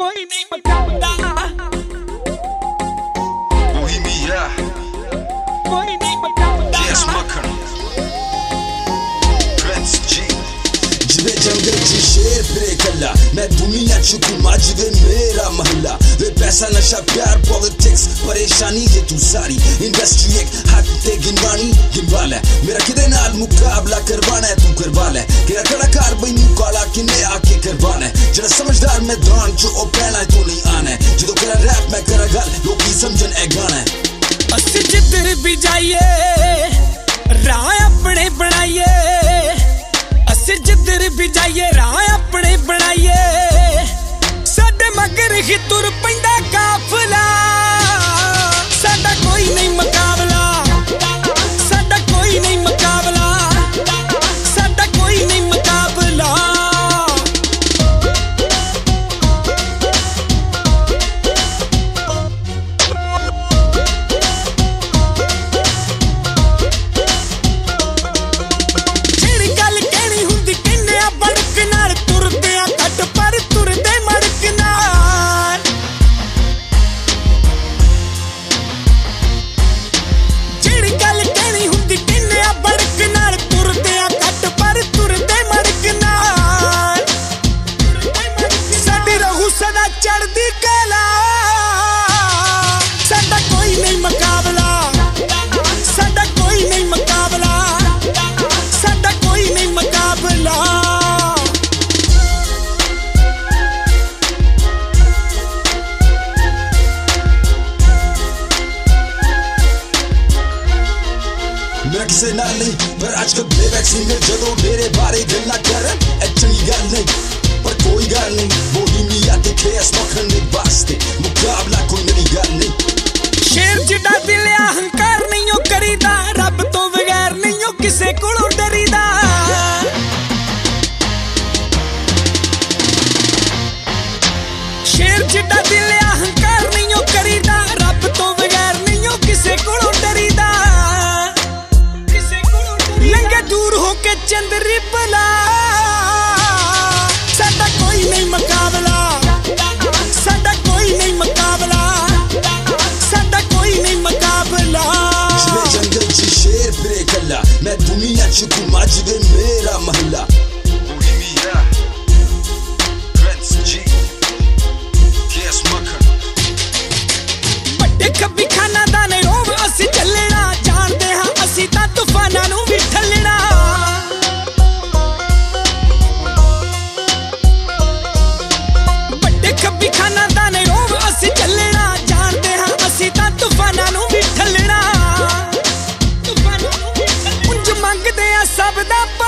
कोई नहीं मुकाबला, Bohemia, कोई नहीं मुकाबला। yes मक्खन, Prince G। जिवे जंगल च शेर फिरे कल्ला, मैं दुनिया च घूमा जिवे मेरा महल्ला। वे पैसा नशा प्यार पॉलिटिक्स परेशानी ये तू सारी इंडस्ट्री एक हक ते गिनवानी गिनवाल है। मेरा किदे नाल मुकाबला करवाना है, तू करवाल है। केड़ा कलाकार बई मुकाला किन्ने आके करवाना है। जेड़ा समझदार मैदान च ओ पहला है, तू नहीं आना है। जदों करा रैप मैं करा गल, लोग की समझन ए गाना है। असी जिधर भी जाइए राह अपने बनाइए, असी जिधर भी जाइए राह अपने बनाइए। साडे मगर ही तुर पैंदा काफला, साडा कोई नहीं मुकाबला, साडा कोई नहीं मुकाबला, साडा कोई नहीं मुकाबला। चढ़दी कला साडा कोई नहीं मुकाबला, साडा कोई नहीं मुकाबला, साडा कोई नहीं मुकाबला। मेरा किसे नाल नहीं पर आजकल प्लेबैक सिंगर जदों मेरे बारे गल्ला करन चंगी गल नहीं, पर कोई गल नहीं। बोहीमिया ते केस मक्खन दे वास्ते मुकाबला कोई नवी गल नहीं। शेर जिड्डा दिल अहंकार नहीं ओ करीदा, रब तो बगैर नहीं ओ किसे कोलों डरीदा। शेर जिड्डा दिल अहंकार नहीं ओ करीदा, रब तो बगैर नहीं ओ किसे कोलों डरीदा। लंघे दूर होके चंद्री भला, साडा कोई नहीं मुकाबला, साडा कोई नहीं मुकाबला, साडा कोई नहीं मुकाबला। जिवे जंगल च शेर फिरे कल्ला, मैं दुनिया च घूमा जिवे मेरा महल्ला। Bohemia, Prince G, yes मक्खन। बड़े खब्बी खाना दाने रोव असी चलना, जानते हाँ असी तां तूफानां नूं भी ठल्लना। बड़े खब्बी खाना दाने रोव असी चलना, जानते हाँ असी तां तूफानां नूं भी ठल्लना। उंज मंगदे आ सब दा